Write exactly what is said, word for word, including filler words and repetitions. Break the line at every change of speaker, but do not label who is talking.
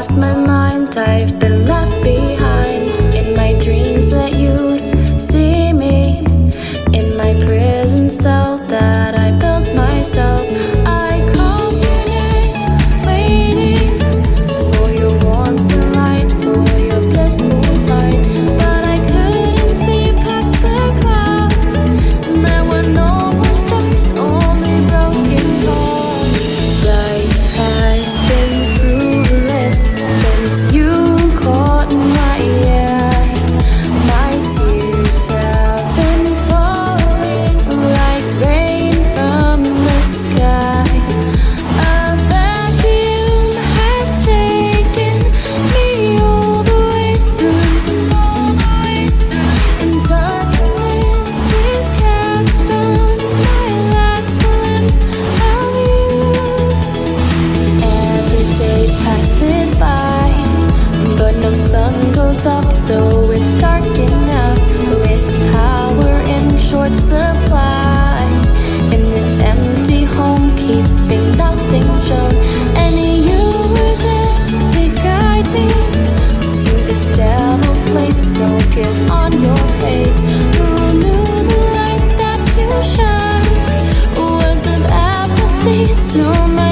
lost my mind, I've been left behind. In my dreams that you'd see me, in my prison cell that I built myself. I called your name, waiting for your warmth and light, for your blissful sight. But I couldn't see past the clouds, and there were no more stars, only broken hearts. Life has been fruitless since you caught my eye. My tears have been falling like rain from the sky. A vacuum has taken me all the way through, and darkness is cast on my last glimpse of you. Every day passes by, but no sun goes up, though it's dark enough, with power in short supply. In this empty home, keeping nothing shown, and you were there to guide me to this devil's place. Focus on your face. Who knew the light that you shine was of apathy to my